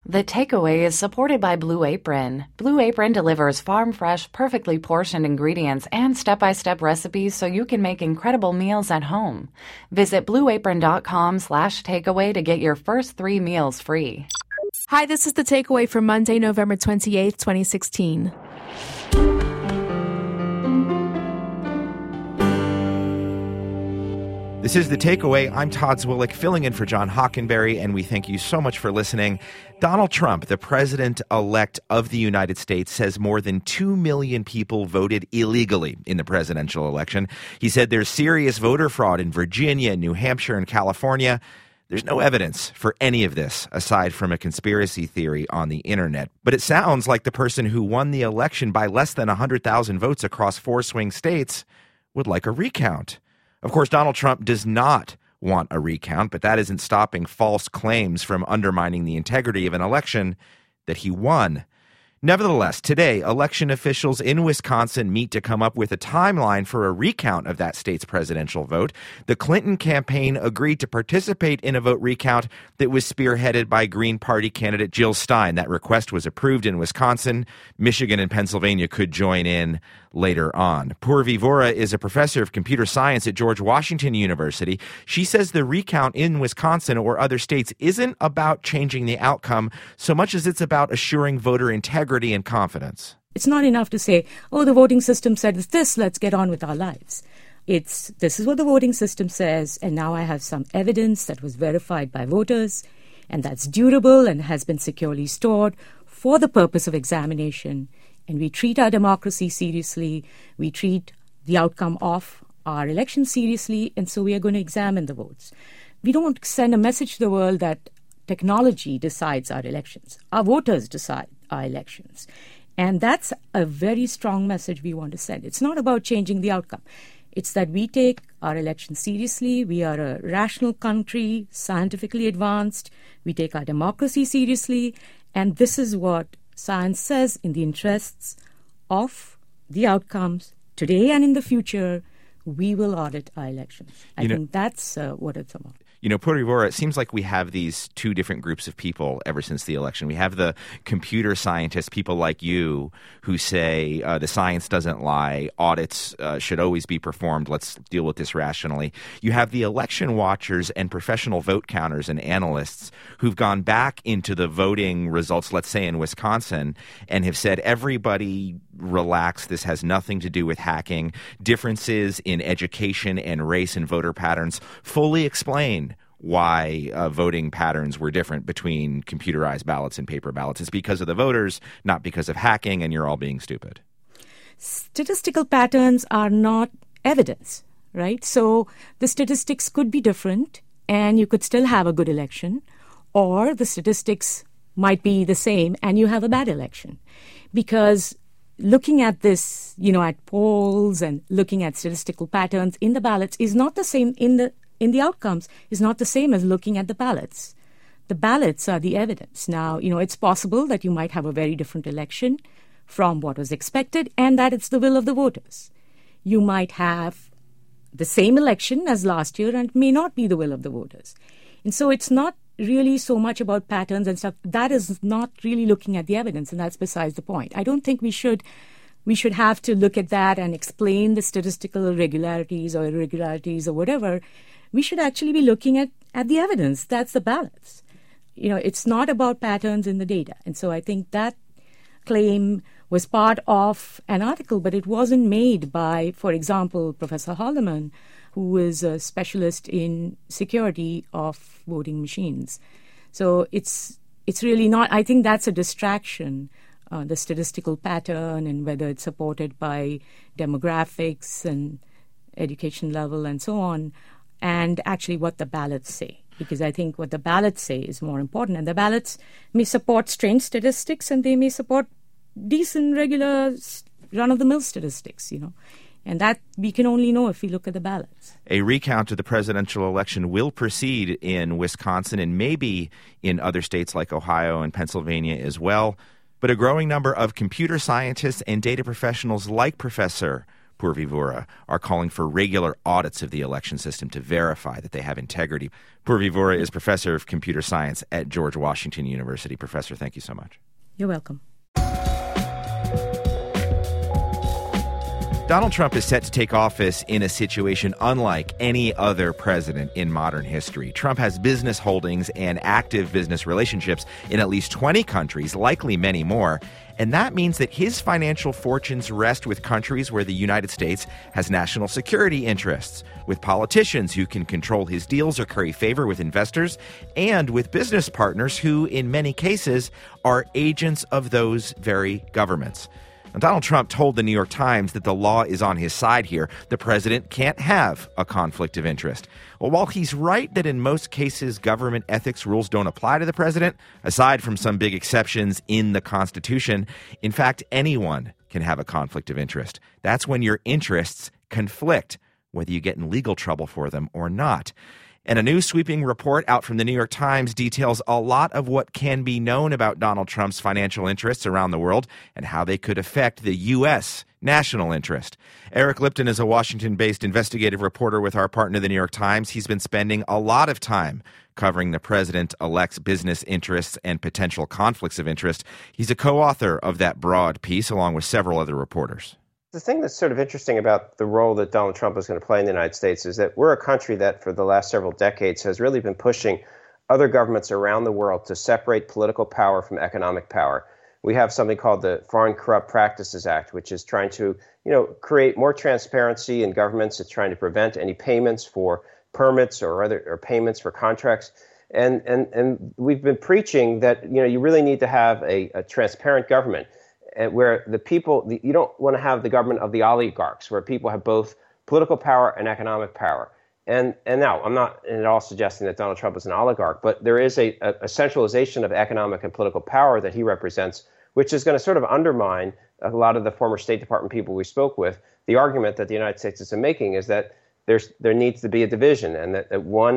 The Takeaway is supported by Blue Apron. Blue Apron delivers farm-fresh, perfectly portioned ingredients and step-by-step recipes so you can make incredible meals at home. Visit blueapron.com/takeaway to get your first 3 meals free. Hi, this is The Takeaway for Monday, November 28th, 2016. This is The Takeaway. I'm Todd Zwillich, filling in for John Hockenberry, and we thank you so much for listening. Donald Trump, the president-elect of the United States, says more than 2 million people voted illegally in the presidential election. He said there's serious voter fraud in Virginia, New Hampshire, and California. There's no evidence for any of this, aside from a conspiracy theory on the internet. But it sounds like the person who won the election by less than 100,000 votes across 4 swing states would like a recount. Of course, Donald Trump does not want a recount, but that isn't stopping false claims from undermining the integrity of an election that he won. Nevertheless, today, election officials in Wisconsin meet to come up with a timeline for a recount of that state's presidential vote. The Clinton campaign agreed to participate in a vote recount that was spearheaded by Green Party candidate Jill Stein. That request was approved in Wisconsin. Michigan and Pennsylvania could join in later on. Purvi Vora is a professor of computer science at George Washington University. She says the recount in Wisconsin or other states isn't about changing the outcome so much as it's about assuring voter integrity and confidence. It's not enough to say, oh, the voting system said this, let's get on with our lives. This is what the voting system says, and now I have some evidence that was verified by voters, and that's durable and has been securely stored for the purpose of examination. And we treat our democracy seriously, we treat the outcome of our election seriously, and so we are going to examine the votes. We don't send a message to the world that technology decides our elections. Our voters decide our elections. And that's a very strong message we want to send. It's not about changing the outcome. It's that we take our elections seriously. We are a rational country, scientifically advanced. We take our democracy seriously. And this is what science says in the interests of the outcomes today and in the future. We will audit our elections. I think that's what it's about. You know, Purvi Vora, it seems like we have these 2 different groups of people ever since the election. We have the computer scientists, people like you, who say the science doesn't lie, audits should always be performed, let's deal with this rationally. You have the election watchers and professional vote counters and analysts who've gone back into the voting results, let's say in Wisconsin, and have said everybody relax, this has nothing to do with hacking. Differences in education and race and voter patterns fully explain why voting patterns were different between computerized ballots and paper ballots. It's because of the voters, not because of hacking, and you're all being stupid. Statistical patterns are not evidence, right? So the statistics could be different, and you could still have a good election, or the statistics might be the same, and you have a bad election. Because looking at this, at polls and looking at statistical patterns in the ballots is not the same in the outcomes, is not the same as looking at the ballots. The ballots are the evidence. Now, it's possible that you might have a very different election from what was expected and that it's the will of the voters. You might have the same election as last year and it may not be the will of the voters. And so it's not really so much about patterns and stuff. That is not really looking at the evidence, and that's besides the point. I don't think we should have to look at that and explain the statistical irregularities or irregularities or whatever. We should actually be looking at the evidence. That's the balance. It's not about patterns in the data. And so I think that claim was part of an article, but it wasn't made by, for example, Professor Haldeman, who is a specialist in security of voting machines. So it's really not, I think that's a distraction, the statistical pattern and whether it's supported by demographics and education level and so on, and actually what the ballots say. Because I think what the ballots say is more important. And the ballots may support strange statistics and they may support decent, regular, run-of-the-mill statistics, And that we can only know if we look at the ballots. A recount of the presidential election will proceed in Wisconsin and maybe in other states like Ohio and Pennsylvania as well. But a growing number of computer scientists and data professionals like Professor Purvi Vora, are calling for regular audits of the election system to verify that they have integrity. Purvi Vora is professor of computer science at George Washington University. Professor, thank you so much. You're welcome. Donald Trump is set to take office in a situation unlike any other president in modern history. Trump has business holdings and active business relationships in at least 20 countries, likely many more. And that means that his financial fortunes rest with countries where the United States has national security interests, with politicians who can control his deals or curry favor with investors, and with business partners who, in many cases, are agents of those very governments. Now, Donald Trump told the New York Times that the law is on his side here. The president can't have a conflict of interest. Well, while he's right that in most cases government ethics rules don't apply to the president, aside from some big exceptions in the Constitution, in fact, anyone can have a conflict of interest. That's when your interests conflict, whether you get in legal trouble for them or not. And a new sweeping report out from the New York Times details a lot of what can be known about Donald Trump's financial interests around the world and how they could affect the U.S. national interest. Eric Lipton is a Washington-based investigative reporter with our partner, the New York Times. He's been spending a lot of time covering the president-elect's business interests and potential conflicts of interest. He's a co-author of that broad piece, along with several other reporters. The thing that's sort of interesting about the role that Donald Trump is going to play in the United States is that we're a country that for the last several decades has really been pushing other governments around the world to separate political power from economic power. We have something called the Foreign Corrupt Practices Act, which is trying to, create more transparency in governments. It's trying to prevent any payments for permits or payments for contracts. And we've been preaching that, you really need to have a transparent government. Where the people, you don't want to have the government of the oligarchs, where people have both political power and economic power. And now, I'm not at all suggesting that Donald Trump is an oligarch, but there is a centralization of economic and political power that he represents, which is going to sort of undermine a lot of the former State Department people we spoke with. The argument that the United States is making is that there needs to be a division, and that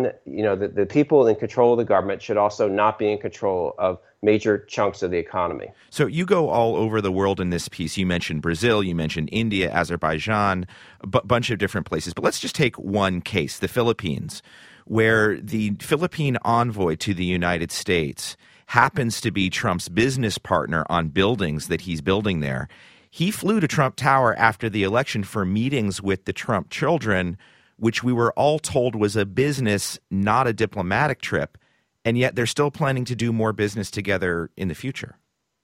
the people in control of the government should also not be in control of major chunks of the economy. So you go all over the world in this piece. You mentioned Brazil, you mentioned India, Azerbaijan, a bunch of different places. But let's just take one case, the Philippines, where the Philippine envoy to the United States happens to be Trump's business partner on buildings that he's building there. He flew to Trump Tower after the election for meetings with the Trump children, which we were all told was a business, not a diplomatic trip. And yet they're still planning to do more business together in the future.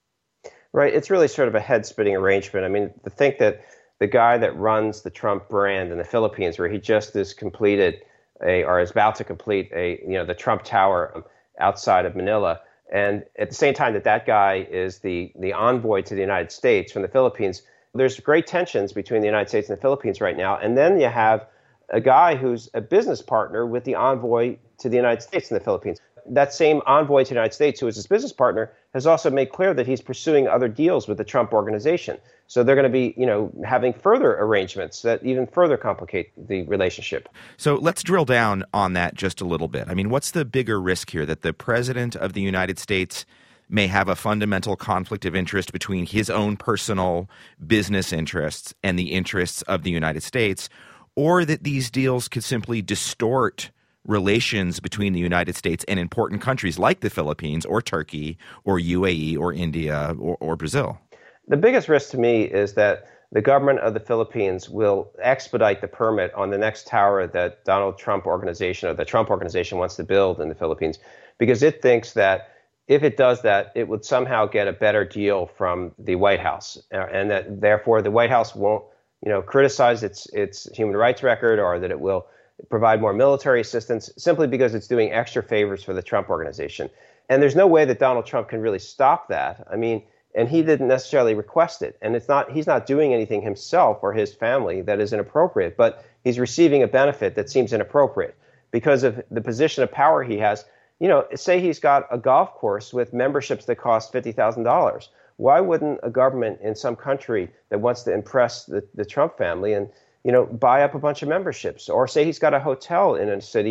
Right. It's really sort of a head-splitting arrangement. I mean, to think that the guy that runs the Trump brand in the Philippines, where he just is completed or is about to complete the Trump Tower outside of Manila, and at the same time that guy is the envoy to the United States from the Philippines, there's great tensions between the United States and the Philippines right now. And then you have a guy who's a business partner with the envoy to the United States in the Philippines. That same envoy to the United States, who is his business partner, has also made clear that he's pursuing other deals with the Trump organization. So they're going to be, having further arrangements that even further complicate the relationship. So let's drill down on that just a little bit. I mean, what's the bigger risk here? That the president of the United States may have a fundamental conflict of interest between his own personal business interests and the interests of the United States, or that these deals could simply distort relations between the United States and important countries like the Philippines or Turkey or UAE or India or Brazil? The biggest risk to me is that the government of the Philippines will expedite the permit on the next tower that Donald Trump organization or the Trump organization wants to build in the Philippines, because it thinks that if it does that, it would somehow get a better deal from the White House, and that therefore the White House won't criticize its human rights record, or that it will provide more military assistance simply because it's doing extra favors for the Trump organization. And there's no way that Donald Trump can really stop that. I mean, and he didn't necessarily request it. And he's not doing anything himself or his family that is inappropriate, but he's receiving a benefit that seems inappropriate because of the position of power he has. Say he's got a golf course with memberships that cost $50,000. Why wouldn't a government in some country that wants to impress the Trump family and buy up a bunch of memberships? Or say he's got a hotel in a city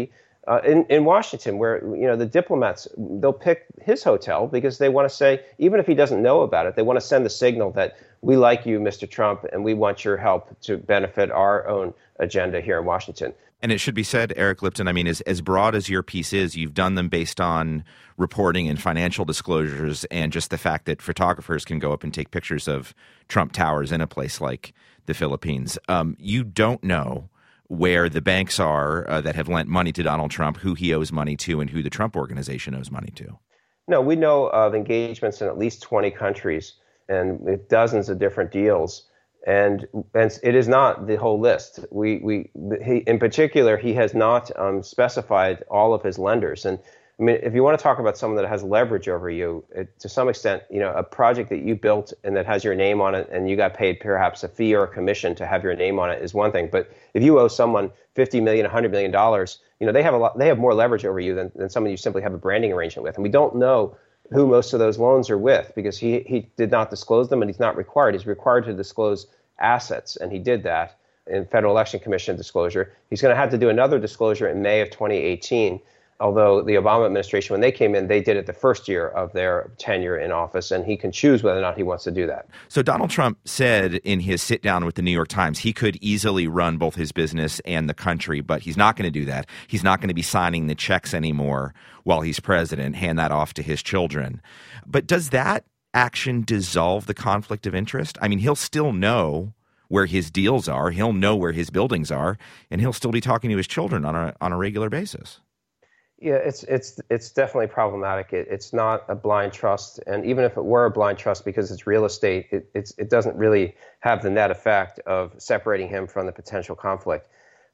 in Washington, where the diplomats, they'll pick his hotel because they want to say, even if he doesn't know about it, they want to send the signal that we like you, Mr. Trump, and we want your help to benefit our own agenda here in Washington. And it should be said, Eric Lipton, I mean, as broad as your piece is, you've done them based on reporting and financial disclosures and just the fact that photographers can go up and take pictures of Trump Towers in a place like the Philippines. You don't know where the banks are that have lent money to Donald Trump, who he owes money to, and who the Trump Organization owes money to. No, we know of engagements in at least 20 countries and with dozens of different deals. And it is not the whole list. He, in particular, he has not specified all of his lenders. And I mean, if you want to talk about someone that has leverage over you, to some extent, a project that you built and that has your name on it, and you got paid perhaps a fee or a commission to have your name on it is one thing. But if you owe someone $50 million, $100 million, they have more leverage over you than someone you simply have a branding arrangement with. And we don't know who most of those loans are with because he did not disclose them, and he's not required. He's required to disclose assets, and he did that in Federal Election Commission disclosure. He's going to have to do another disclosure in May of 2018, although the Obama administration, when they came in, they did it the first year of their tenure in office, and he can choose whether or not he wants to do that. So Donald Trump said in his sit-down with the New York Times he could easily run both his business and the country, but he's not going to do that. He's not going to be signing the checks anymore while he's president, hand that off to his children. But does that action dissolve the conflict of interest? I mean, he'll still know where his deals are, he'll know where his buildings are, and he'll still be talking to his children on a regular basis. Yeah, it's definitely problematic. It's not a blind trust, and even if it were a blind trust because it's real estate, it doesn't really have the net effect of separating him from the potential conflict.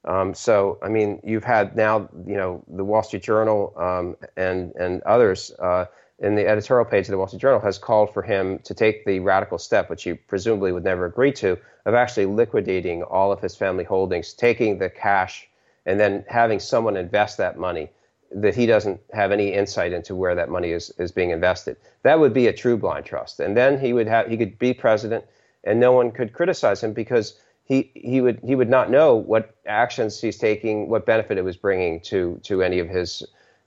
So, I mean, you've had now, the Wall Street Journal and others in the editorial page of the Wall Street Journal has called for him to take the radical step, which he presumably would never agree to, of actually liquidating all of his family holdings, taking the cash, and then having someone invest that money that he doesn't have any insight into where that money is being invested. That would be a true blind trust. And then he could be president and no one could criticize him because he would not know what actions he's taking, what benefit it was bringing to any of his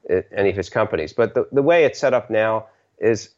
companies. But the way it's set up now is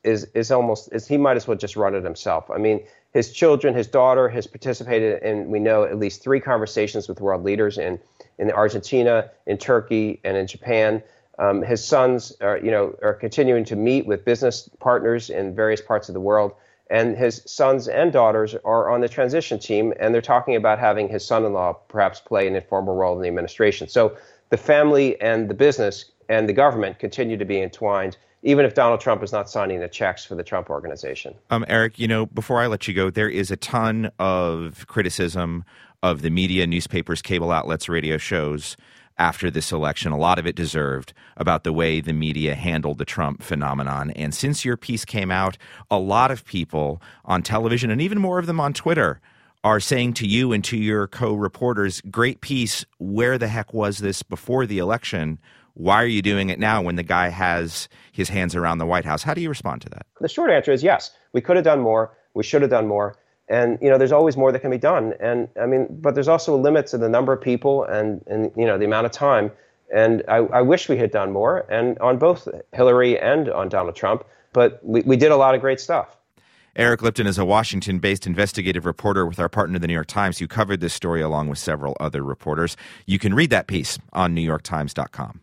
he might as well just run it himself. I mean, his children, his daughter has participated in, we know, at least 3 conversations with world leaders in Argentina, in Turkey, and in Japan. His sons are continuing to meet with business partners in various parts of the world. And his sons and daughters are on the transition team, and they're talking about having his son-in-law perhaps play an informal role in the administration. So the family and the business and the government continue to be entwined, even if Donald Trump is not signing the checks for the Trump Organization. Eric, before I let you go, there is a ton of criticism of the media, newspapers, cable outlets, radio shows after this election, a lot of it deserved, about the way the media handled the Trump phenomenon. And since your piece came out, a lot of people on television, and even more of them on Twitter, are saying to you and to your co-reporters, great piece, where the heck was this before the election? Why are you doing it now when the guy has his hands around the White House? How do you respond to that? The short answer is yes. We could have done more. We should have done more. And, there's always more that can be done. And I mean, but there's also a limit to the number of people and the amount of time. And I wish we had done more, and on both Hillary and on Donald Trump. But we did a lot of great stuff. Eric Lipton is a Washington-based investigative reporter with our partner, the New York Times, who covered this story along with several other reporters. You can read that piece on NewYorkTimes.com.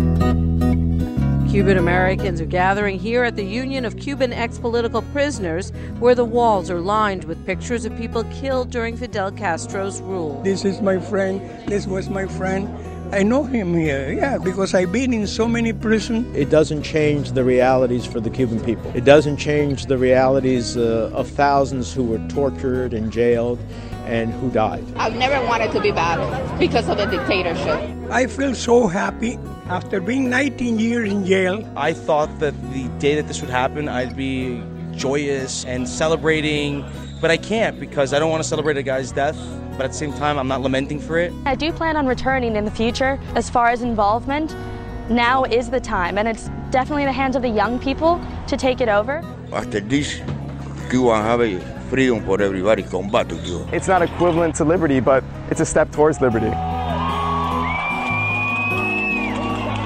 Cuban Americans are gathering here at the Union of Cuban ex-political prisoners, where the walls are lined with pictures of people killed during Fidel Castro's rule. This is my friend. This was my friend. I know him here, because I've been in so many prisons. It doesn't change the realities for the Cuban people. It doesn't change the realities of thousands who were tortured and jailed and who died. I've never wanted to be back because of the dictatorship. I feel so happy after being 19 years in jail. I thought that the day that this would happen, I'd be joyous and celebrating, but I can't because I don't want to celebrate a guy's death. But at the same time, I'm not lamenting for it. I do plan on returning in the future. As far as involvement, now is the time, and it's definitely in the hands of the young people to take it over. After this, Cuba have freedom for everybody to combat to Cuba. It's not equivalent to liberty, but it's a step towards liberty.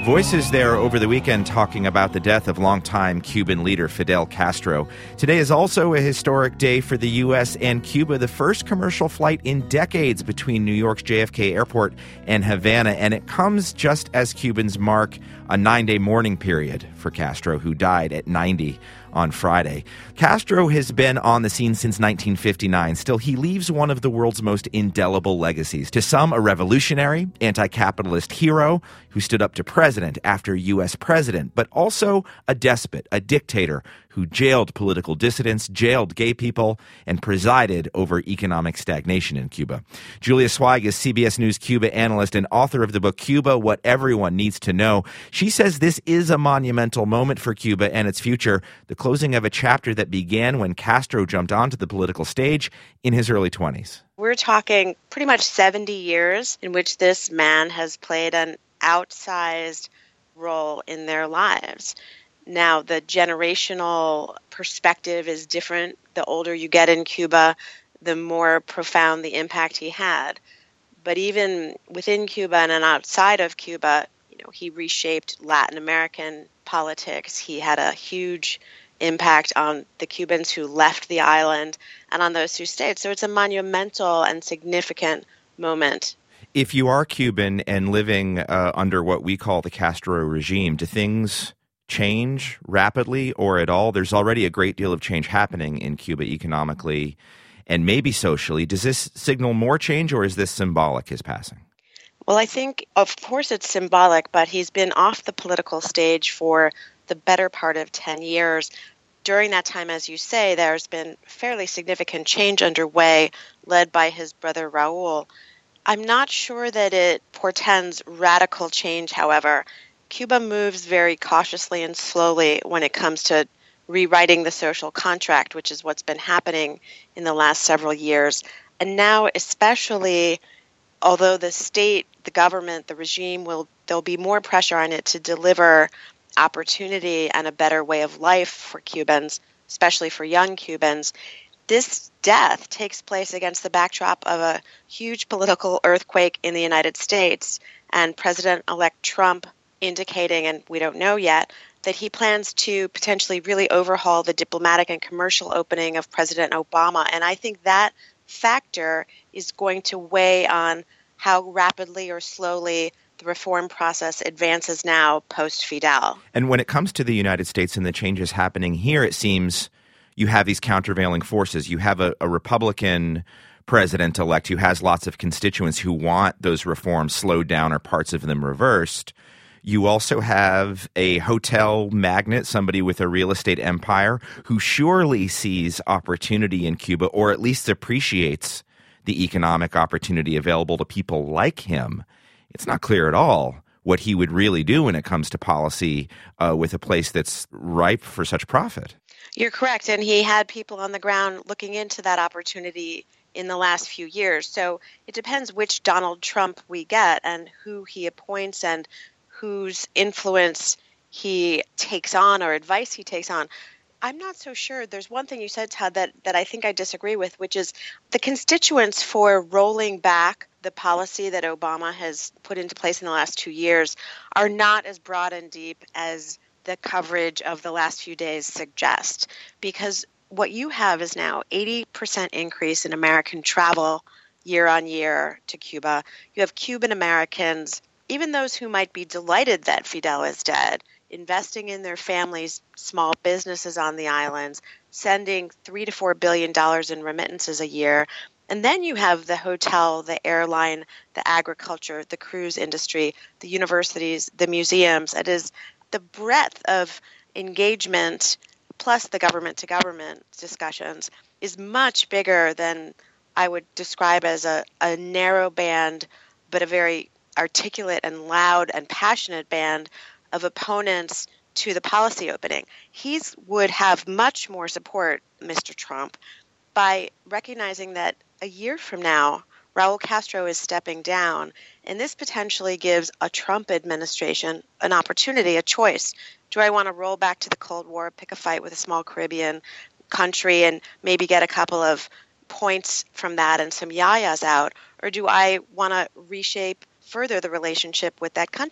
Voices there over the weekend talking about the death of longtime Cuban leader Fidel Castro. Today is also a historic day for the U.S. and Cuba, the first commercial flight in decades between New York's JFK Airport and Havana, and it comes just as Cubans mark a 9-day mourning period for Castro, who died at 90 on Friday. Castro has been on the scene since 1959. Still, he leaves one of the world's most indelible legacies. To some, a revolutionary, anti-capitalist hero who stood up to president after U.S. president, but also a despot, a dictator who jailed political dissidents, jailed gay people, and presided over economic stagnation in Cuba. Julia Zweig is CBS News Cuba analyst and author of the book Cuba, What Everyone Needs to Know. She says this is a monumental moment for Cuba and its future, the closing of a chapter that began when Castro jumped onto the political stage in his early 20s. We're talking pretty much 70 years in which this man has played an outsized role in their lives. Now, the generational perspective is different. The older you get in Cuba, the more profound the impact he had. But even within Cuba and outside of Cuba, he reshaped Latin American politics. He had a huge impact on the Cubans who left the island and on those who stayed. So it's a monumental and significant moment. If you are Cuban and living under what we call the Castro regime, do things change rapidly or at all? There's already a great deal of change happening in Cuba economically and maybe socially. Does this signal more change, or is this symbolic, his passing? Well, I think, of course, it's symbolic, but he's been off the political stage for the better part of 10 years. During that time, as you say, there's been fairly significant change underway, led by his brother Raul. I'm not sure that it portends radical change, however. Cuba moves very cautiously and slowly when it comes to rewriting the social contract, which is what's been happening in the last several years. And now, especially, although the state, the government, the regime, there'll be more pressure on it to deliver opportunity and a better way of life for Cubans, especially for young Cubans. This death takes place against the backdrop of a huge political earthquake in the United States, and President-elect Trump indicating, and we don't know yet, that he plans to potentially really overhaul the diplomatic and commercial opening of President Obama. And I think that factor is going to weigh on how rapidly or slowly the reform process advances now post-Fidel. And when it comes to the United States and the changes happening here, it seems you have these countervailing forces. You have a Republican president-elect who has lots of constituents who want those reforms slowed down or parts of them reversed. You also have a hotel magnate, somebody with a real estate empire, who surely sees opportunity in Cuba, or at least appreciates the economic opportunity available to people like him. It's not clear at all what he would really do when it comes to policy with a place that's ripe for such profit. You're correct, and he had people on the ground looking into that opportunity in the last few years. So it depends which Donald Trump we get and who he appoints and whose influence he takes on or advice he takes on. I'm not so sure. There's one thing you said, Todd, that I think I disagree with, which is the constituents for rolling back the policy that Obama has put into place in the last 2 years are not as broad and deep as the coverage of the last few days suggest. Because what you have is now 80% increase in American travel year on year to Cuba. You have Cuban Americans, even those who might be delighted that Fidel is dead, investing in their families' small businesses on the islands, sending $3 to $4 billion in remittances a year. And then you have the hotel, the airline, the agriculture, the cruise industry, the universities, the museums. It is the breadth of engagement, plus the government-to-government discussions, is much bigger than I would describe as a narrow band, but a very articulate and loud and passionate band of opponents to the policy opening. He would have much more support, Mr. Trump, by recognizing that a year from now, Raul Castro is stepping down, and this potentially gives a Trump administration an opportunity, a choice. Do I want to roll back to the Cold War, pick a fight with a small Caribbean country, and maybe get a couple of points from that and some yayas out, or do I want to reshape further the relationship with that country?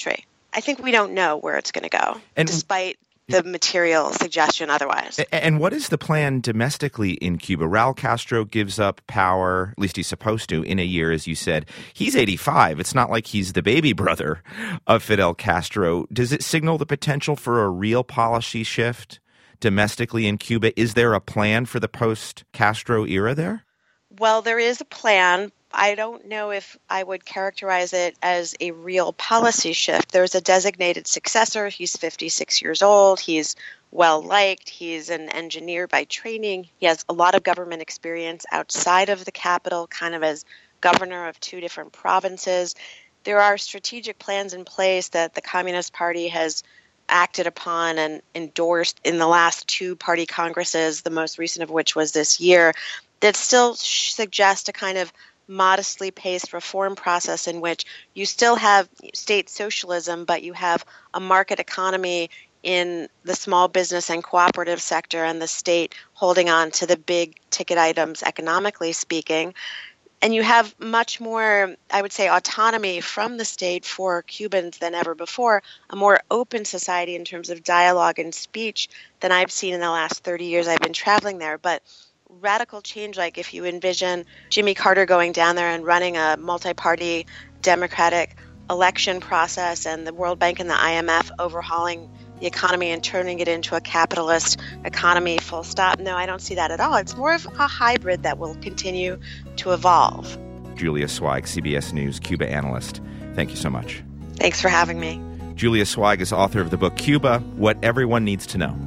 I think we don't know where it's going to go, despite the material suggestion otherwise. And what is the plan domestically in Cuba? Raul Castro gives up power, at least he's supposed to, in a year, as you said. He's 85. It's not like he's the baby brother of Fidel Castro. Does it signal the potential for a real policy shift domestically in Cuba? Is there a plan for the post-Castro era there? Well, there is a plan. I don't know if I would characterize it as a real policy shift. There's a designated successor. He's 56 years old. He's well-liked. He's an engineer by training. He has a lot of government experience outside of the capital, kind of as governor of 2 different provinces. There are strategic plans in place that the Communist Party has acted upon and endorsed in the last 2 party congresses, the most recent of which was this year, that still suggest a kind of modestly paced reform process in which you still have state socialism, but you have a market economy in the small business and cooperative sector, and the state holding on to the big ticket items, economically speaking. And you have much more, I would say, autonomy from the state for Cubans than ever before, a more open society in terms of dialogue and speech than I've seen in the last 30 years I've been traveling there. But radical change, like if you envision Jimmy Carter going down there and running a multi-party democratic election process, and the World Bank and the IMF overhauling the economy and turning it into a capitalist economy, full stop. No, I don't see that at all. It's more of a hybrid that will continue to evolve. Julia Zweig, CBS News Cuba analyst. Thank you so much. Thanks for having me. Julia Zweig is author of the book Cuba, What Everyone Needs to Know.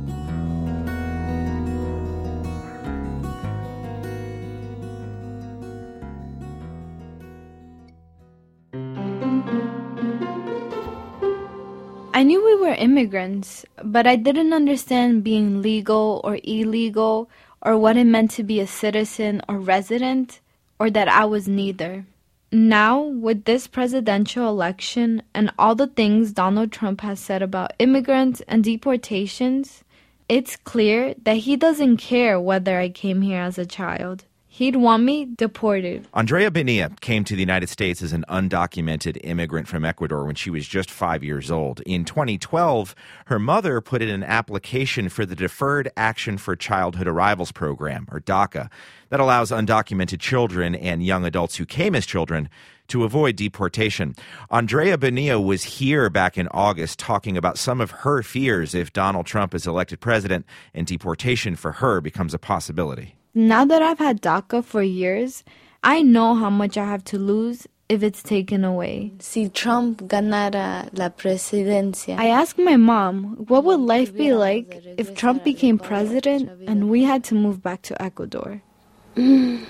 I knew we were immigrants, but I didn't understand being legal or illegal, or what it meant to be a citizen or resident, or that I was neither. Now, with this presidential election and all the things Donald Trump has said about immigrants and deportations, it's clear that he doesn't care whether I came here as a child. He'd want me deported. Andrea Bonilla came to the United States as an undocumented immigrant from Ecuador when she was just 5 years old. In 2012, her mother put in an application for the Deferred Action for Childhood Arrivals program, or DACA, that allows undocumented children and young adults who came as children to avoid deportation. Andrea Bonilla was here back in August talking about some of her fears if Donald Trump is elected president and deportation for her becomes a possibility. Now that I've had DACA for years, I know how much I have to lose if it's taken away. Si Trump ganara la presidencia. I asked my mom, what would life be like if Trump became president and we had to move back to Ecuador? No,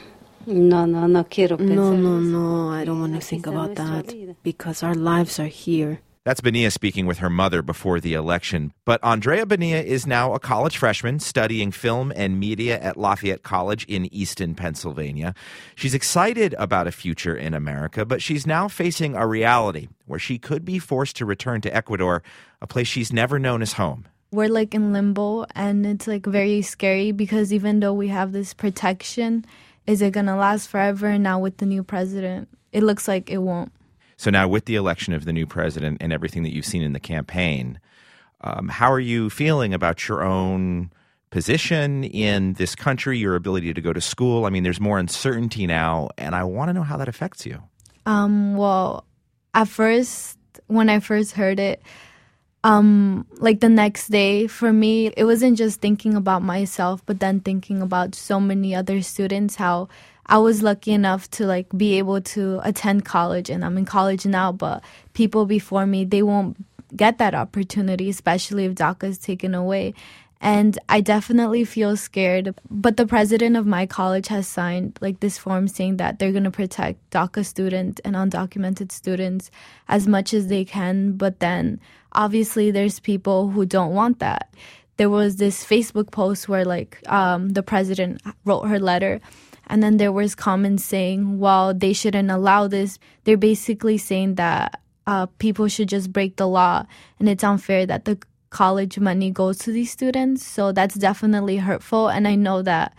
I don't want to think about that because our lives are here. That's Bonilla speaking with her mother before the election. But Andrea Bonilla is now a college freshman studying film and media at Lafayette College in Easton, Pennsylvania. She's excited about a future in America, but she's now facing a reality where she could be forced to return to Ecuador, a place she's never known as home. We're like in limbo, and it's like very scary because even though we have this protection, is it going to last forever? Now with the new president, it looks like it won't. So now with the election of the new president and everything that you've seen in the campaign, how are you feeling about your own position in this country, your ability to go to school? I mean, there's more uncertainty now, and I want to know how that affects you. Well, at first, when I first heard it, like the next day, for me, it wasn't just thinking about myself, but then thinking about so many other students, how I was lucky enough to like be able to attend college, and I'm in college now, but people before me, they won't get that opportunity, especially if DACA is taken away. And I definitely feel scared. But the president of my college has signed like this form saying that they're going to protect DACA students and undocumented students as much as they can. But then obviously there's people who don't want that. There was this Facebook post where like the president wrote her letter. And then there was comments saying, well, they shouldn't allow this. They're basically saying that people should just break the law. And it's unfair that the college money goes to these students. So that's definitely hurtful. And I know that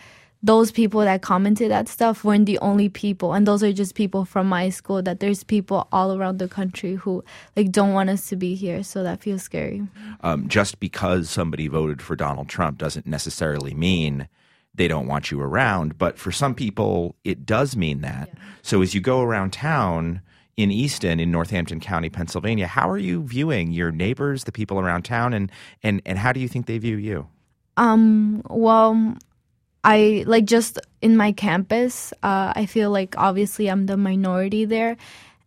those people that commented that stuff weren't the only people. And those are just people from my school, that there's people all around the country who like don't want us to be here. So that feels scary. Just because somebody voted for Donald Trump doesn't necessarily mean they don't want you around. But for some people, it does mean that. Yeah. So as you go around town in Easton, in Northampton County, Pennsylvania, how are you viewing your neighbors, the people around town, and how do you think they view you? Well, I like just in my campus, I feel like obviously I'm the minority there.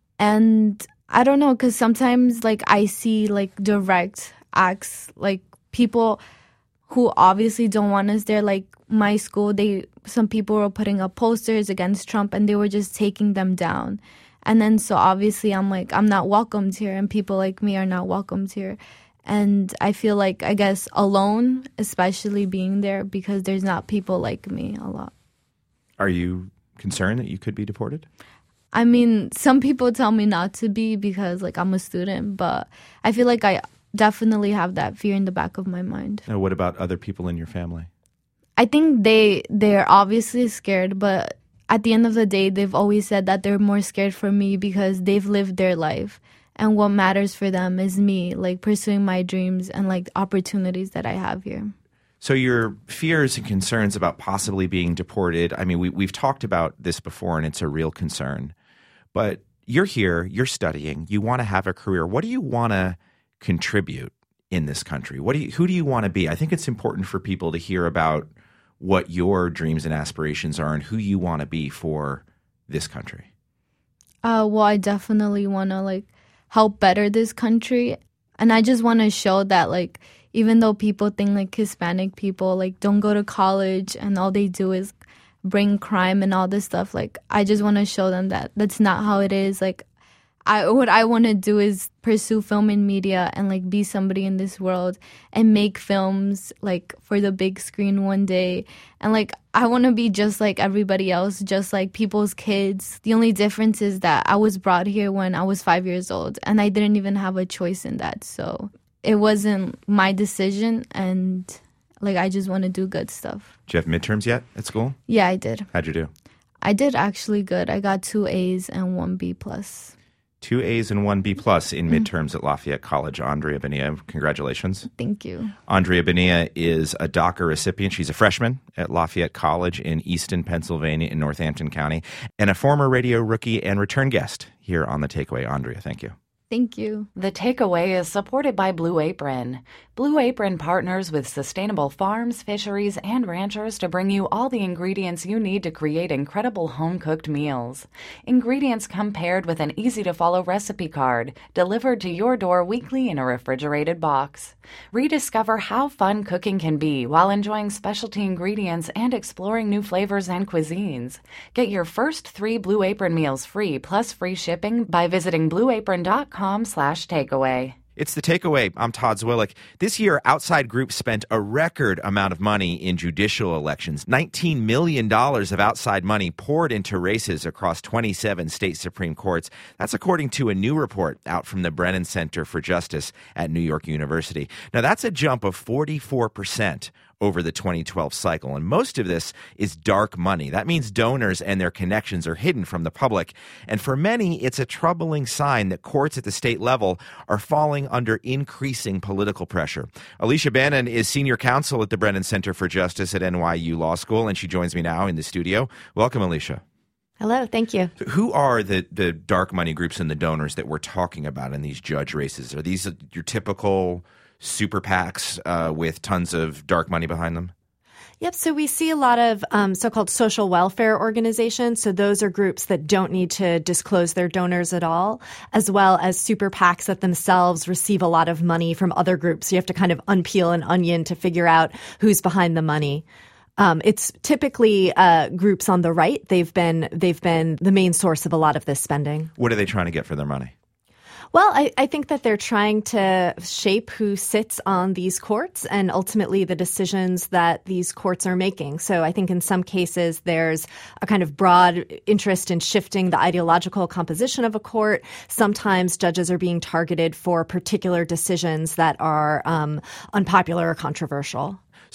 And I don't know, because sometimes like I see like direct acts, like people who obviously don't want us there. Like my school, some people were putting up posters against Trump and they were just taking them down. And then so obviously I'm like, I'm not welcomed here, and people like me are not welcomed here. And I feel like, I guess, alone, especially being there, because there's not people like me a lot. Are you concerned that you could be deported? I mean, some people tell me not to be because, like, I'm a student, but I feel like I definitely have that fear in the back of my mind. Now, what about other people in your family? I think they're obviously scared, but at the end of the day, they've always said that they're more scared for me because they've lived their life. And what matters for them is me, like pursuing my dreams and like opportunities that I have here. So your fears and concerns about possibly being deported, I mean, we've talked about this before and it's a real concern. But you're here, you're studying, you want to have a career. What do you want to contribute in this country? Who do you want to be? I think it's important for people to hear about what your dreams and aspirations are and who you want to be for this country. Well, I definitely want to like help better this country. And I just want to show that, like, even though people think like Hispanic people like don't go to college and all they do is bring crime and all this stuff, like I just want to show them that that's not how it is. Like what I want to do is pursue film and media and like be somebody in this world and make films like for the big screen one day. And like I want to be just like everybody else, just like people's kids. The only difference is that I was brought here when I was 5 years old and I didn't even have a choice in that. So it wasn't my decision, and like I just want to do good stuff. Did you have midterms yet at school? Yeah, I did. How'd you do? I did actually good. I got 2 A's and 1 B+. 2 A's and 1 B+ in midterms at Lafayette College. Andrea Bonilla, congratulations. Thank you. Andrea Bonilla is a DACA recipient. She's a freshman at Lafayette College in Easton, Pennsylvania, in Northampton County, and a former radio rookie and return guest here on The Takeaway. Andrea, thank you. Thank you. The Takeaway is supported by Blue Apron. Blue Apron partners with sustainable farms, fisheries, and ranchers to bring you all the ingredients you need to create incredible home-cooked meals. Ingredients come paired with an easy-to-follow recipe card, delivered to your door weekly in a refrigerated box. Rediscover how fun cooking can be while enjoying specialty ingredients and exploring new flavors and cuisines. Get your first 3 Blue Apron meals free plus free shipping by visiting blueapron.com/takeaway. It's The Takeaway. I'm Todd Zwillich. This year, outside groups spent a record amount of money in judicial elections. $19 million of outside money poured into races across 27 state Supreme Courts. That's according to a new report out from the Brennan Center for Justice at New York University. Now, that's a jump of 44% over the 2012 cycle. And most of this is dark money. That means donors and their connections are hidden from the public. And for many, it's a troubling sign that courts at the state level are falling under increasing political pressure. Alicia Bannon is senior counsel at the Brennan Center for Justice at NYU Law School, and she joins me now in the studio. Welcome, Alicia. Hello, thank you. Who are the dark money groups and the donors that we're talking about in these judge races? Are these your typical super PACs with tons of dark money behind them? Yep. So we see a lot of so-called social welfare organizations. So those are groups that don't need to disclose their donors at all, as well as super PACs that themselves receive a lot of money from other groups. So you have to kind of unpeel an onion to figure out who's behind the money. It's typically groups on the right. They've been the main source of a lot of this spending. What are they trying to get for their money? Well, I think that they're trying to shape who sits on these courts and ultimately the decisions that these courts are making. So I think in some cases there's a kind of broad interest in shifting the ideological composition of a court. Sometimes judges are being targeted for particular decisions that are unpopular or controversial.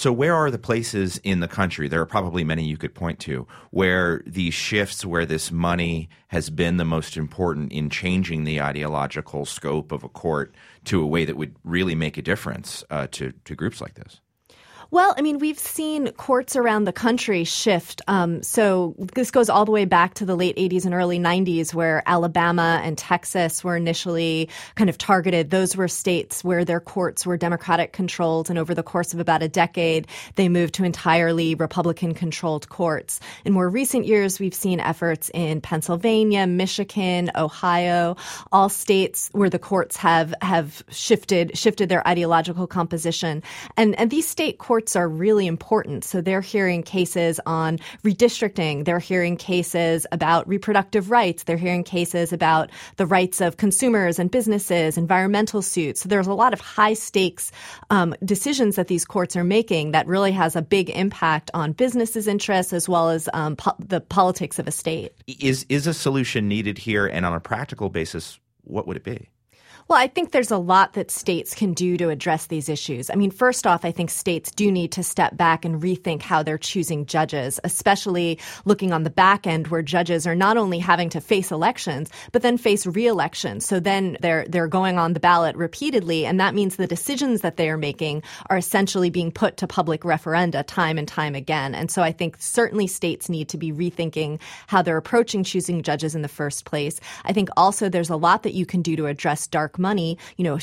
So where are the places in the country, there are probably many you could point to, where these shifts, where this money has been the most important in changing the ideological scope of a court to a way that would really make a difference to groups like this? Well, I mean, we've seen courts around the country shift. So this goes all the way back to the late 80s and early 90s, where Alabama and Texas were initially kind of targeted. Those were states where their courts were Democratic controlled. And over the course of about a decade, they moved to entirely Republican controlled courts. In more recent years, we've seen efforts in Pennsylvania, Michigan, Ohio, all states where the courts have shifted their ideological composition. And these state courts are really important. So they're hearing cases on redistricting. They're hearing cases about reproductive rights. They're hearing cases about the rights of consumers and businesses, environmental suits. So there's a lot of high stakes decisions that these courts are making that really has a big impact on businesses' interests as well as the politics of a state. Is a solution needed here? And on a practical basis, what would it be? Well, I think there's a lot that states can do to address these issues. I mean, first off, I think states do need to step back and rethink how they're choosing judges, especially looking on the back end where judges are not only having to face elections, but then face re-elections. So then they're going on the ballot repeatedly, and that means the decisions that they are making are essentially being put to public referenda time and time again. And so I think certainly states need to be rethinking how they're approaching choosing judges in the first place. I think also there's a lot that you can do to address dark money,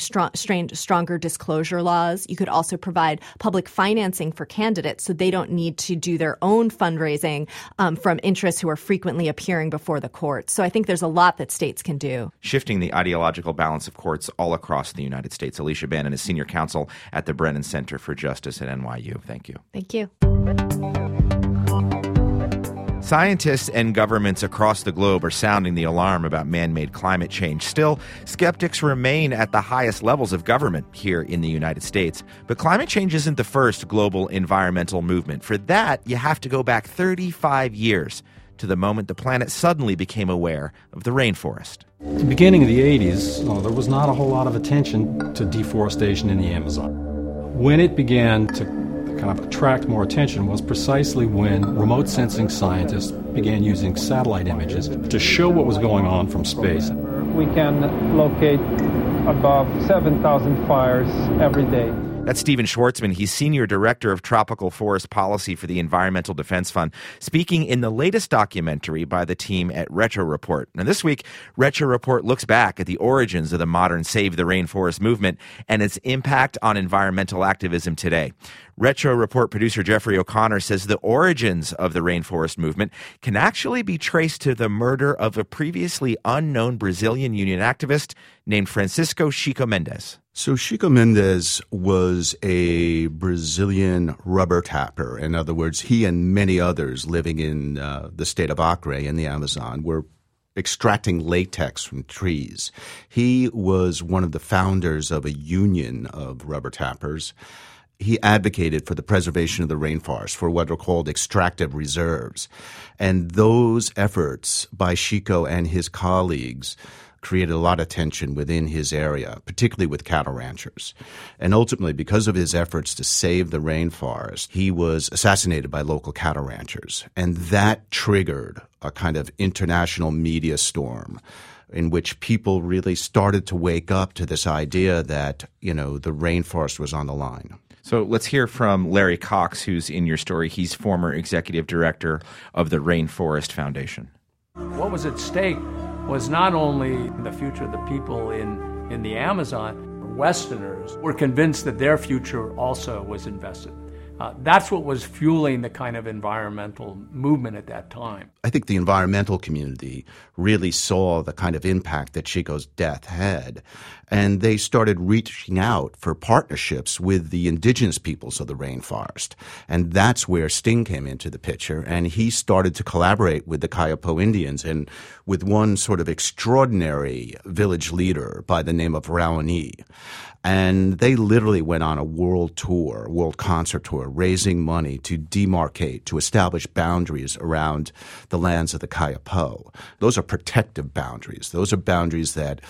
stronger disclosure laws. You could also provide public financing for candidates so they don't need to do their own fundraising from interests who are frequently appearing before the courts. So I think there's a lot that states can do. Shifting the ideological balance of courts all across the United States. Alicia Bannon is senior counsel at the Brennan Center for Justice at NYU. Thank you. Thank you. Scientists and governments across the globe are sounding the alarm about man-made climate change. Still, skeptics remain at the highest levels of government here in the United States. But climate change isn't the first global environmental movement. For that, you have to go back 35 years to the moment the planet suddenly became aware of the rainforest. At the beginning of the 80s, there was not a whole lot of attention to deforestation in the Amazon. When it began to kind of attract more attention was precisely when remote sensing scientists began using satellite images to show what was going on from space. We can locate above 7,000 fires every day. That's Stephen Schwartzman. He's Senior Director of Tropical Forest Policy for the Environmental Defense Fund, speaking in the latest documentary by the team at Retro Report. Now, this week, Retro Report looks back at the origins of the modern Save the Rainforest movement and its impact on environmental activism today. Retro Report producer Jeffrey O'Connor says the origins of the rainforest movement can actually be traced to the murder of a previously unknown Brazilian union activist named Francisco Chico Mendes. So Chico Mendes was a Brazilian rubber tapper. In other words, he and many others living in the state of Acre in the Amazon were extracting latex from trees. He was one of the founders of a union of rubber tappers. He advocated for the preservation of the rainforest, for what are called extractive reserves. And those efforts by Chico and his colleagues created a lot of tension within his area, particularly with cattle ranchers. And ultimately, because of his efforts to save the rainforest, he was assassinated by local cattle ranchers. And that triggered a kind of international media storm in which people really started to wake up to this idea that, the rainforest was on the line. So let's hear from Larry Cox, who's in your story. He's former executive director of the Rainforest Foundation. What was at stake was not only the future of the people in the Amazon. Westerners were convinced that their future also was invested. That's what was fueling the kind of environmental movement at that time. I think the environmental community really saw the kind of impact that Chico's death had, and they started reaching out for partnerships with the indigenous peoples of the rainforest. And that's where Sting came into the picture, and he started to collaborate with the Kayapo Indians and with one sort of extraordinary village leader by the name of Raoni. And they literally went on a world concert tour, raising money to demarcate, to establish boundaries around the lands of the Kayapo. Those are protective boundaries. Those are boundaries that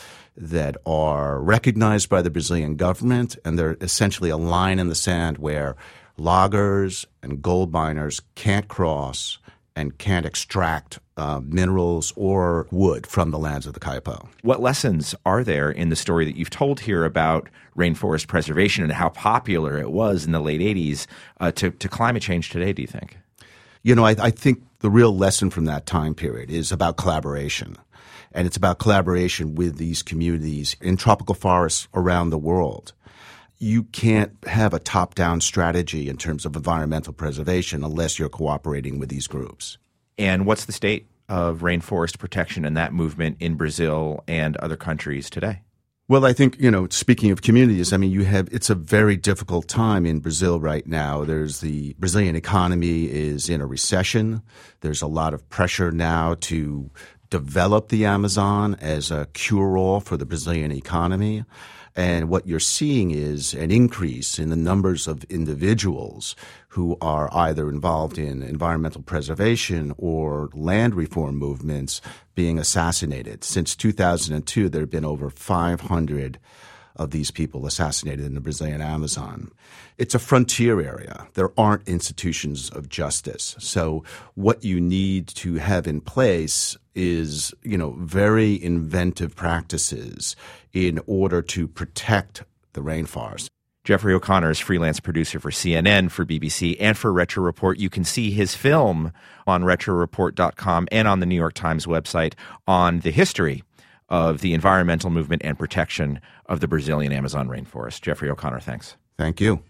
are recognized by the Brazilian government, and they're essentially a line in the sand where loggers and gold miners can't cross and can't extract minerals or wood from the lands of the Kayapo. What lessons are there in the story that you've told here about rainforest preservation and how popular it was in the late 80s to climate change today, do you think? You know, I think the real lesson from that time period is about collaboration. And it's about collaboration with these communities in tropical forests around the world. You can't have a top-down strategy in terms of environmental preservation unless you're cooperating with these groups. And what's the state of rainforest protection and that movement in Brazil and other countries today? Well, I think, you know, speaking of communities, I mean, it's a very difficult time in Brazil right now. The Brazilian economy is in a recession. There's a lot of pressure now to develop the Amazon as a cure-all for the Brazilian economy. And what you're seeing is an increase in the numbers of individuals who are either involved in environmental preservation or land reform movements being assassinated. Since 2002, there have been over 500 of these people assassinated in the Brazilian Amazon. It's a frontier area. There aren't institutions of justice. So what you need to have in place is, you know, very inventive practices in order to protect the rainforest. Jeffrey O'Connor is freelance producer for CNN, for BBC, and for Retro Report. You can see his film on RetroReport.com and on the New York Times website on the history of the environmental movement and protection of the Brazilian Amazon rainforest. Jeffrey O'Connor, thanks. Thank you.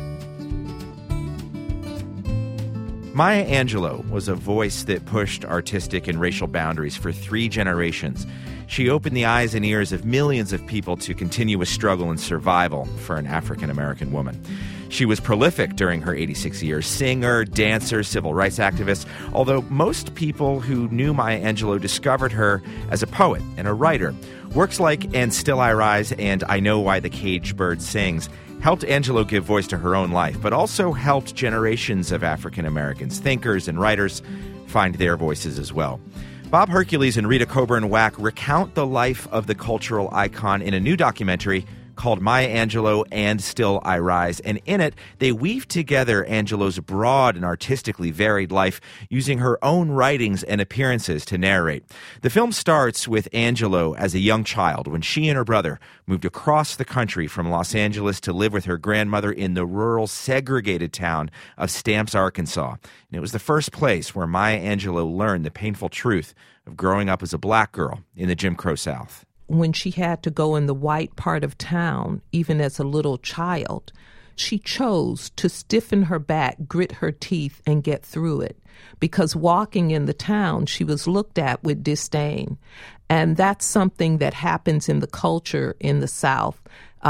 Maya Angelou was a voice that pushed artistic and racial boundaries for 3 generations. She opened the eyes and ears of millions of people to continuous struggle and survival for an African-American woman. She was prolific during her 86 years, singer, dancer, civil rights activist, although most people who knew Maya Angelou discovered her as a poet and a writer. Works like And Still I Rise and I Know Why the Caged Bird Sings helped Angelou give voice to her own life, but also helped generations of African-Americans, thinkers and writers, find their voices as well. Bob Hercules and Rita Coburn-Wack recount the life of the cultural icon in a new documentary called Maya Angelou and Still I Rise. And in it, they weave together Angelou's broad and artistically varied life using her own writings and appearances to narrate. The film starts with Angelou as a young child when she and her brother moved across the country from Los Angeles to live with her grandmother in the rural, segregated town of Stamps, Arkansas. And it was the first place where Maya Angelou learned the painful truth of growing up as a black girl in the Jim Crow South. When she had to go in the white part of town, even as a little child, she chose to stiffen her back, grit her teeth, and get through it. Because walking in the town, she was looked at with disdain. And that's something that happens in the culture in the South,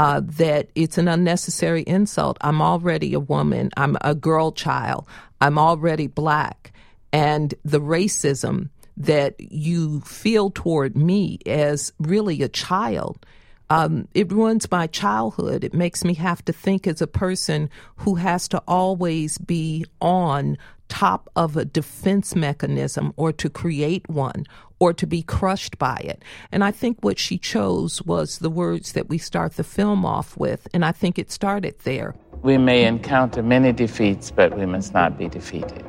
that it's an unnecessary insult. I'm already a woman. I'm a girl child. I'm already black. And the racism that you feel toward me as really a child, it ruins my childhood. It makes me have to think as a person who has to always be on top of a defense mechanism or to create one or to be crushed by it. And I think what she chose was the words that we start the film off with, and I think it started there. We may encounter many defeats, but we must not be defeated.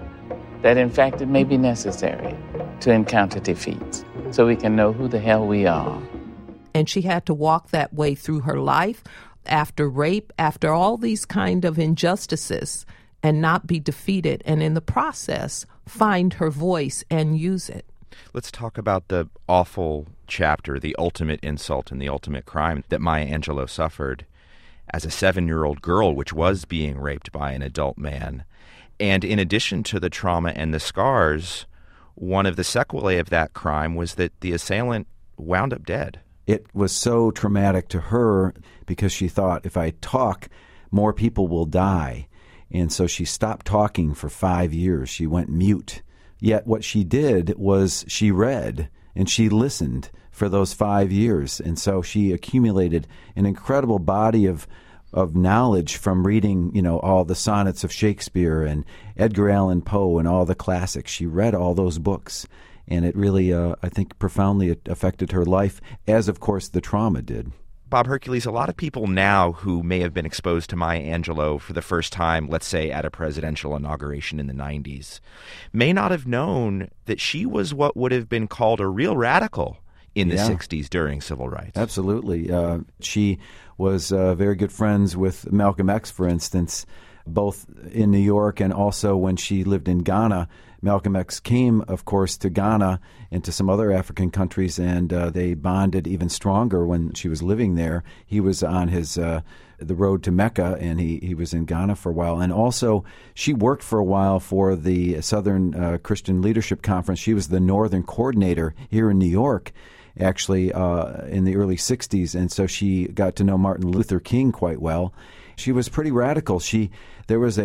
That in fact it may be necessary to encounter defeats so we can know who the hell we are. And she had to walk that way through her life, after rape, after all these kind of injustices, and not be defeated, and in the process find her voice and use it. Let's talk about the awful chapter, the ultimate insult and the ultimate crime that Maya Angelou suffered as a 7-year-old girl, which was being raped by an adult man. And in addition to the trauma and the scars, one of the sequelae of that crime was that the assailant wound up dead. It was so traumatic to her because she thought, if I talk, more people will die. And so she stopped talking for 5 years. She went mute. Yet what she did was she read and she listened for those 5 years. And so she accumulated an incredible body of knowledge from reading, you know, all the sonnets of Shakespeare and Edgar Allan Poe and all the classics. She read all those books, and it really, I think, profoundly affected her life, as, of course, the trauma did. Bob Hercules, a lot of people now who may have been exposed to Maya Angelou for the first time, let's say at a presidential inauguration in the 90s, may not have known that she was what would have been called a real radical in the 60s during civil rights. Absolutely. She was very good friends with Malcolm X, for instance, both in New York and also when she lived in Ghana. Malcolm X came, of course, to Ghana and to some other African countries, and they bonded even stronger when she was living there. He was on his the road to Mecca, and he was in Ghana for a while. And also, she worked for a while for the Southern Christian Leadership Conference. She was the Northern coordinator here in New York, actually, in the early 60s, and so she got to know Martin Luther King quite well. She was pretty radical. There was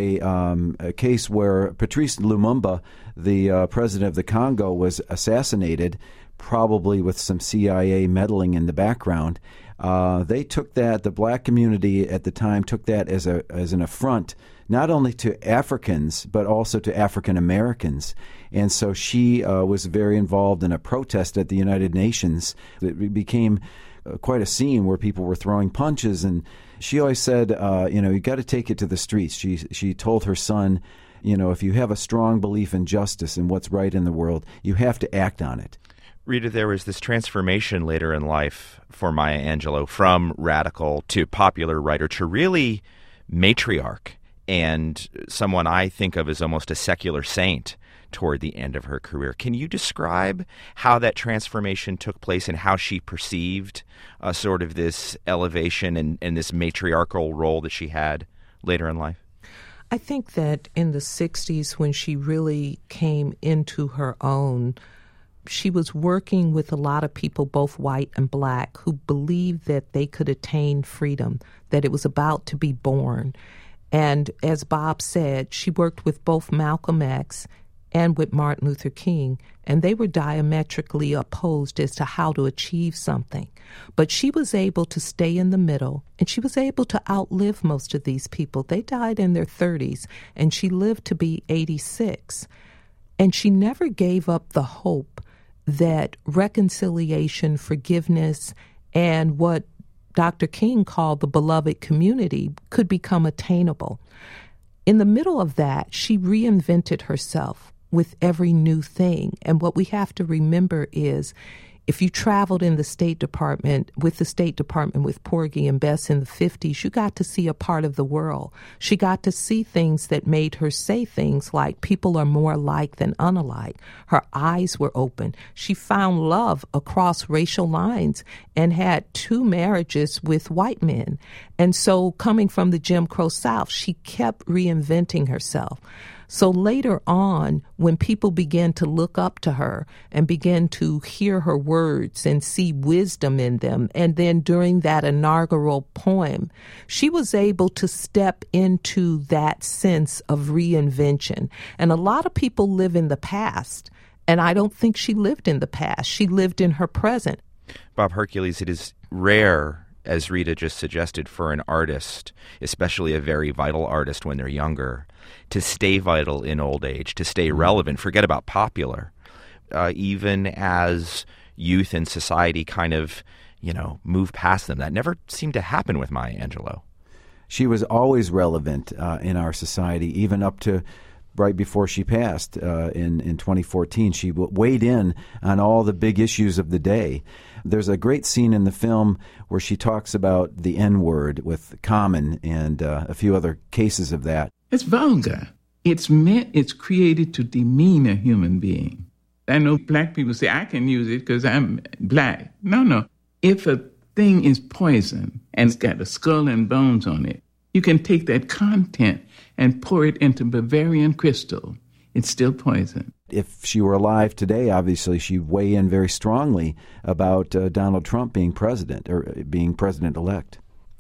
a case where Patrice Lumumba, the president of the Congo, was assassinated, probably with some CIA meddling in the background. They took that, the black community at the time took that as an affront, not only to Africans, but also to African Americans. And so she was very involved in a protest at the United Nations. It became quite a scene where people were throwing punches, and she always said, you got to take it to the streets. She told her son, if you have a strong belief in justice and what's right in the world, you have to act on it. Rita, there was this transformation later in life for Maya Angelou from radical to popular writer to really matriarch and someone I think of as almost a secular saint toward the end of her career. Can you describe how that transformation took place and how she perceived sort of this elevation and this matriarchal role that she had later in life? I think that in the 60s, when she really came into her own, she was working with a lot of people, both white and black, who believed that they could attain freedom, that it was about to be born. And as Bob said, she worked with both Malcolm X and with Martin Luther King, and they were diametrically opposed as to how to achieve something. But she was able to stay in the middle, and she was able to outlive most of these people. They died in their 30s, and she lived to be 86. And she never gave up the hope that reconciliation, forgiveness, and what Dr. King called the beloved community could become attainable. In the middle of that, she reinvented herself with every new thing. And what we have to remember is, if you traveled in the State Department with Porgy and Bess in the 50s, you got to see a part of the world. She got to see things that made her say things like people are more alike than unalike. Her eyes were open. She found love across racial lines and had 2 marriages with white men. And so coming from the Jim Crow South, she kept reinventing herself. So later on, when people began to look up to her and began to hear her words and see wisdom in them, and then during that inaugural poem, she was able to step into that sense of reinvention. And a lot of people live in the past, and I don't think she lived in the past. She lived in her present. Bob Hercules, it is rare, as Rita just suggested, for an artist, especially a very vital artist when they're younger, to stay vital in old age, to stay relevant, forget about popular, even as youth and society kind of, move past them. That never seemed to happen with Maya Angelou. She was always relevant in our society, even up to right before she passed in 2014. She weighed in on all the big issues of the day. There's a great scene in the film where she talks about the N-word with Common and a few other cases of that. It's vulgar. It's created to demean a human being. I know black people say, I can use it because I'm black. No. If a thing is poison and it's got a skull and bones on it, you can take that content and pour it into Bavarian crystal. It's still poison. If she were alive today, obviously she'd weigh in very strongly about Donald Trump being president or being president-elect.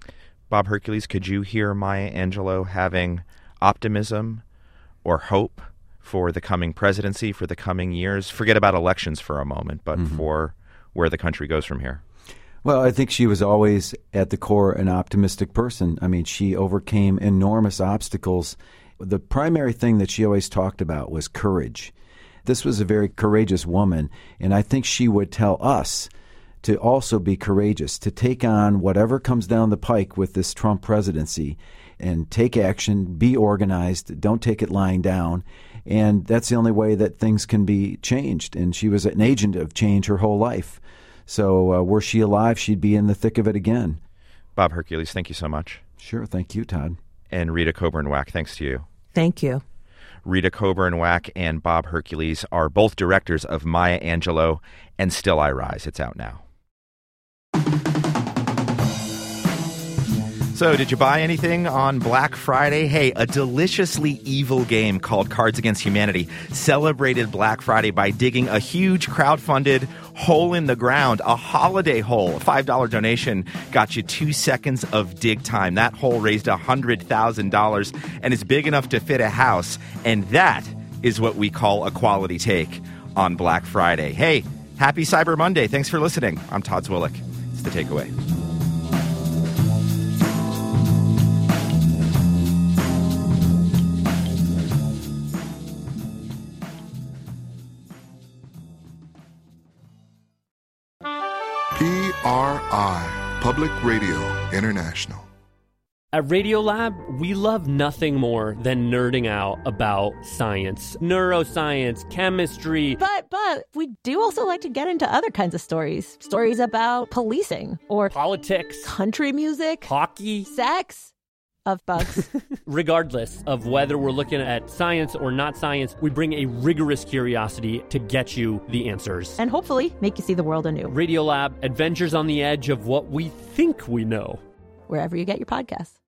Bob Hercules, could you hear Maya Angelou having optimism or hope for the coming presidency, for the coming years? Forget about elections for a moment, but for where the country goes from here. Well, I think she was always at the core an optimistic person. I mean, she overcame enormous obstacles. The primary thing that she always talked about was courage. This was a very courageous woman, and I think she would tell us to also be courageous, to take on whatever comes down the pike with this Trump presidency and take action, be organized, don't take it lying down. And that's the only way that things can be changed. And she was an agent of change her whole life. So were she alive, she'd be in the thick of it again. Bob Hercules, thank you so much. Sure. Thank you, Todd. And Rita Coburn-Wack, thanks to you. Thank you. Rita Coburn-Wack and Bob Hercules are both directors of Maya Angelou and Still I Rise. It's out now. So, did you buy anything on Black Friday? Hey, a deliciously evil game called Cards Against Humanity celebrated Black Friday by digging a huge crowdfunded hole in the ground, a holiday hole. A $5 donation got you 2 seconds of dig time. That hole raised $100,000 and is big enough to fit a house. And that is what we call a quality take on Black Friday. Hey, happy Cyber Monday. Thanks for listening. I'm Todd Zwillich. It's The Takeaway. PRI, Public Radio International. At Radiolab, we love nothing more than nerding out about science, neuroscience, chemistry. But we do also like to get into other kinds of stories. Stories about policing or politics, country music, hockey, sex. Of bugs. Regardless of whether we're looking at science or not science, we bring a rigorous curiosity to get you the answers. And hopefully make you see the world anew. Radiolab, adventures on the edge of what we think we know. Wherever you get your podcasts.